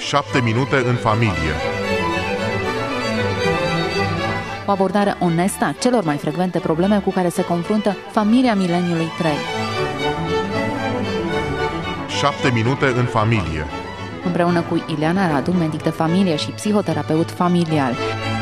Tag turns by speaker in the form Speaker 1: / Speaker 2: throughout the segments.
Speaker 1: 7 minute în familie.
Speaker 2: O abordare onestă a celor mai frecvente probleme cu care se confruntă familia mileniului 3.
Speaker 1: 7 minute în familie.
Speaker 2: Împreună cu Ileana Radu, medic de familie și psihoterapeut familial.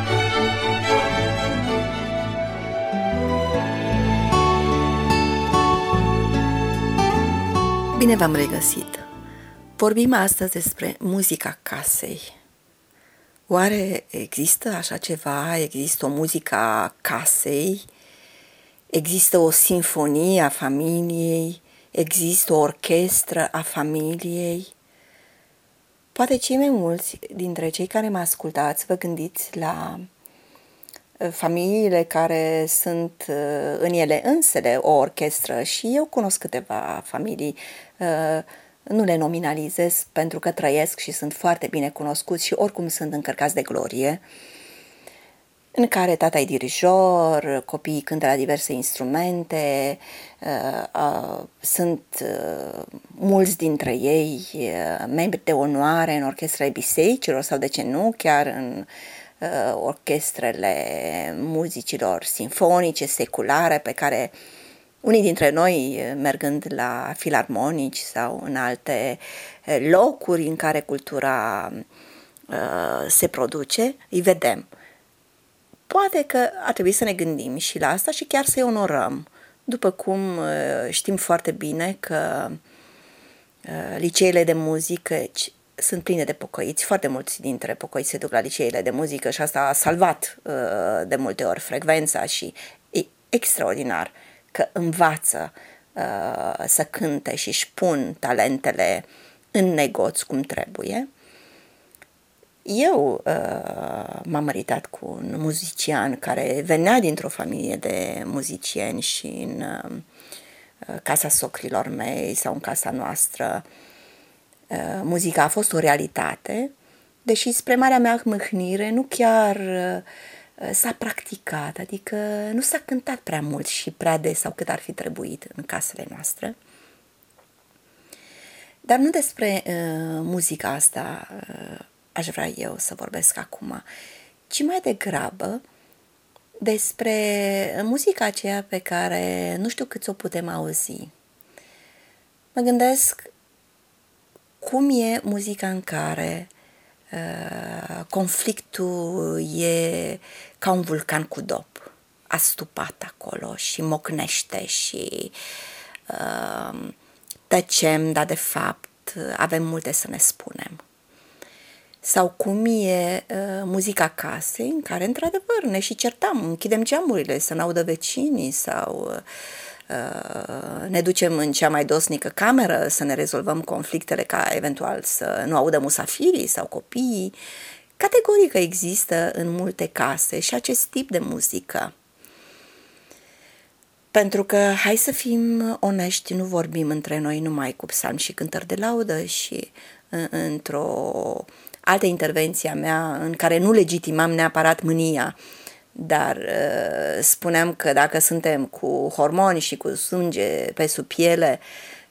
Speaker 3: Bine v-am regăsit! Vorbim astăzi despre muzica casei. Oare există așa ceva? Există o muzică a casei? Există o sinfonie a familiei? Există o orchestră a familiei? Poate cei mai mulți dintre cei care mă ascultați vă gândiți la familiile care sunt în ele însele o orchestră și eu cunosc câteva familii, nu le nominalizez pentru că trăiesc și sunt foarte bine cunoscuți și oricum sunt încărcați de glorie, în care tata e dirijor, copiii cântă la diverse instrumente, sunt mulți dintre ei membri de onoare în orchestrele bisericilor sau, de ce nu, chiar în orchestrele muzicilor sinfonice, seculare, pe care unii dintre noi, mergând la filarmonici sau în alte locuri în care cultura se produce, îi vedem. Poate că ar trebui să ne gândim și la asta și chiar să-i onorăm, după cum știm foarte bine că liceele de muzică sunt pline de pocăiți, foarte mulți dintre pocăiți se duc la liceele de muzică și asta a salvat de multe ori frecvența și e extraordinar că învață să cânte și își pun talentele în negoț cum trebuie. Eu m-am măritat cu un muzician care venea dintr-o familie de muzicieni și în casa socrilor mei sau în casa noastră muzica a fost o realitate, deși spre marea mea mâhnire nu chiar s-a practicat, adică nu s-a cântat prea mult și prea des sau cât ar fi trebuit în casele noastre. Dar nu despre muzica asta aș vrea eu să vorbesc acum, ci mai degrabă despre muzica aceea pe care nu știu cât o putem auzi. Mă gândesc cum e muzica în care conflictul e ca un vulcan cu dop, astupat acolo și mocnește și tăcem, dar de fapt avem multe să ne spunem. Sau cum e muzica casei în care într-adevăr ne și certam, închidem geamurile să n-audă vecinii sau ne ducem în cea mai dosnică cameră să ne rezolvăm conflictele ca eventual să nu audă musafirii sau copiii. Categoric există în multe case și acest tip de muzică. Pentru că, hai să fim onești, nu vorbim între noi numai cu psalmi și cântări de laudă și într-o altă intervenție a mea în care nu legitimam neapărat mânia, dar spuneam că dacă suntem cu hormoni și cu sânge pe sub piele,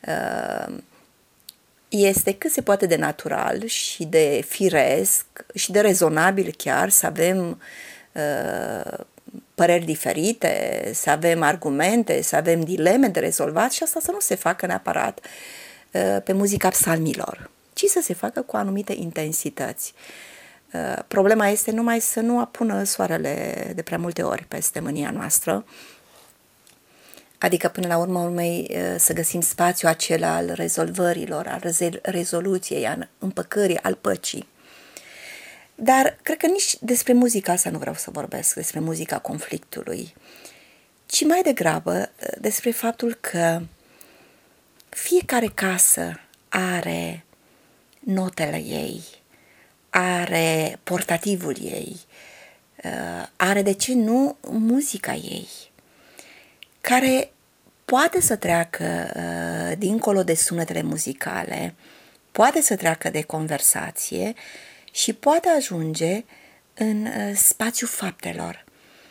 Speaker 3: este cât se poate de natural și de firesc și de rezonabil chiar să avem păreri diferite, să avem argumente, să avem dileme de rezolvat și asta să nu se facă neapărat pe muzica psalmilor, ci să se facă cu anumite intensități. Problema este numai să nu apună soarele de prea multe ori peste mânia noastră, adică până la urma urmei să găsim spațiul acela al rezolvărilor, al rezoluției, al împăcării, al păcii. Dar cred că nici despre muzica asta nu vreau să vorbesc, despre muzica conflictului, ci mai degrabă despre faptul că fiecare casă are notele ei, are portativul ei, are, de ce nu, muzica ei, care poate să treacă dincolo de sunetele muzicale, poate să treacă de conversație și poate ajunge în spațiul faptelor.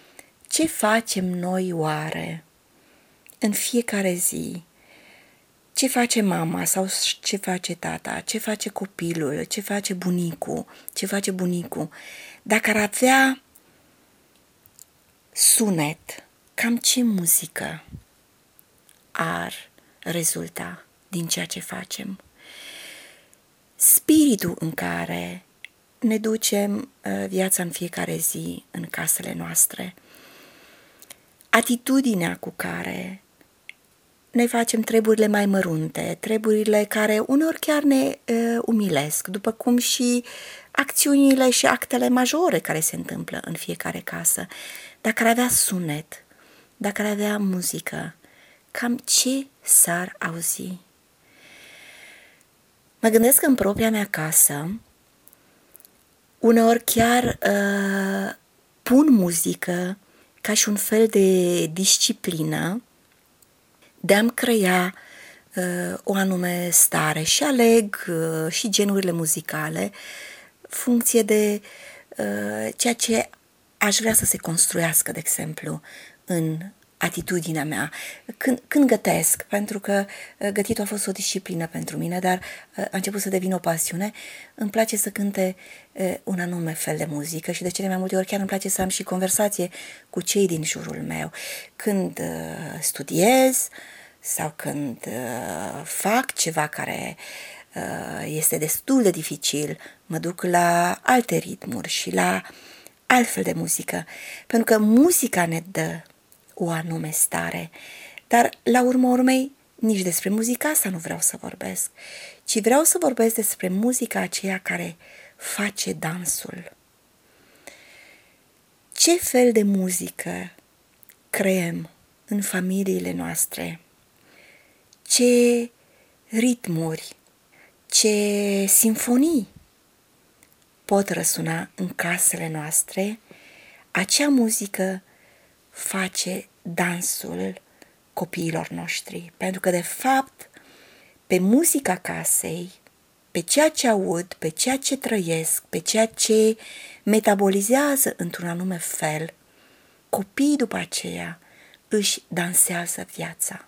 Speaker 3: Ce facem noi oare în fiecare zi ce face mama sau ce face tata, ce face copilul, ce face bunicul, dacă ar avea sunet, cam ce muzică ar rezulta din ceea ce facem? Spiritul în care ne ducem viața în fiecare zi în casele noastre, atitudinea cu care ne facem treburile mai mărunte, treburile care uneori chiar ne umilesc, după cum și acțiunile și actele majore care se întâmplă în fiecare casă. Dacă ar avea sunet, dacă ar avea muzică, cam ce s-ar auzi? Mă gândesc că în propria mea casă, uneori chiar pun muzică ca și un fel de disciplină de a-mi crea o anume stare și aleg și genurile muzicale funcție de ceea ce aș vrea să se construiască, de exemplu, în atitudinea mea. Când gătesc, pentru că gătitul a fost o disciplină pentru mine, dar a început să devină o pasiune, îmi place să cânte un anume fel de muzică și de cele mai multe ori chiar îmi place să am și conversație cu cei din jurul meu. Când studiez sau când fac ceva care este destul de dificil, mă duc la alte ritmuri și la altfel de muzică, pentru că muzica ne dă o anume stare, dar la urma urmei nici despre muzica asta nu vreau să vorbesc, ci vreau să vorbesc despre muzica aceea care face dansul. Ce fel de muzică creăm în familiile noastre? Ce ritmuri, ce simfonii pot răsuna în casele noastre? Acea muzică face dansul copiilor noștri, pentru că de fapt pe muzica casei, pe ceea ce aud, pe ceea ce trăiesc, pe ceea ce metabolizează într-un anume fel, copiii după aceea își dansează viața.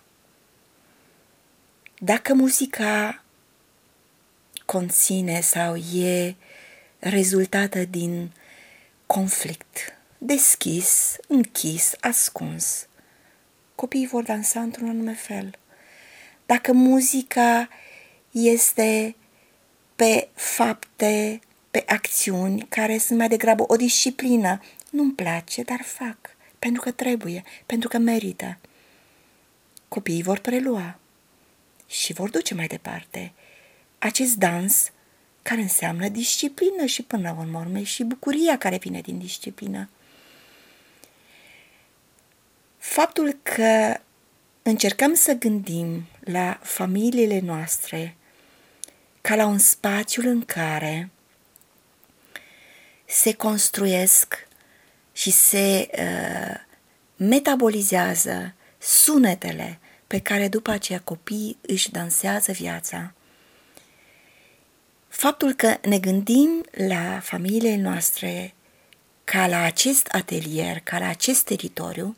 Speaker 3: Dacă muzica conține sau e rezultată din conflict, deschis, închis, ascuns, copiii vor dansa într-un anume fel. Dacă muzica este pe fapte, pe acțiuni care sunt mai degrabă o disciplină, nu-mi place, dar fac, pentru că trebuie, pentru că merită, copiii vor prelua și vor duce mai departe acest dans care înseamnă disciplină și până la urmă și bucuria care vine din disciplină. Faptul că încercăm să gândim la familiile noastre ca la un spațiu în care se construiesc și se metabolizează sunetele pe care după aceea copiii își dansează viața. Faptul că ne gândim la familiile noastre ca la acest atelier, ca la acest teritoriu,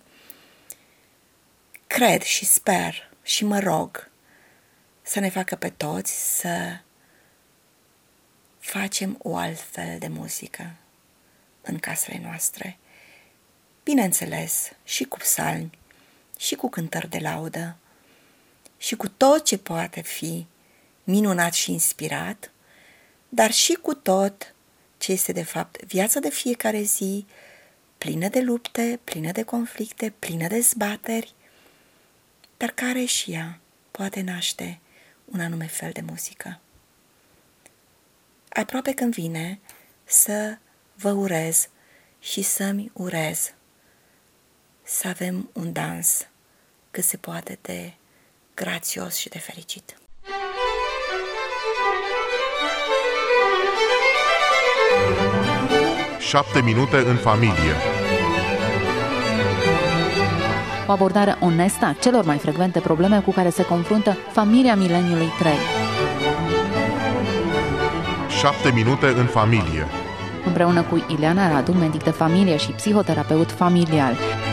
Speaker 3: cred și sper și mă rog să ne facă pe toți să facem o altfel de muzică în casele noastre. Bineînțeles, și cu psalmi, și cu cântări de laudă, și cu tot ce poate fi minunat și inspirat, dar și cu tot ce este de fapt viața de fiecare zi, plină de lupte, plină de conflicte, plină de zbateri, dar care și ea poate naște un anume fel de muzică. Aproape când vine să vă urez și să-mi urez să avem un dans cât se poate de grațios și de fericit.
Speaker 1: Șapte minute în familie.
Speaker 2: O abordare onestă a celor mai frecvente probleme cu care se confruntă familia mileniului 3.
Speaker 1: 7 minute în familie.
Speaker 2: Împreună cu Ileana Radu, medic de familie și psihoterapeut familial.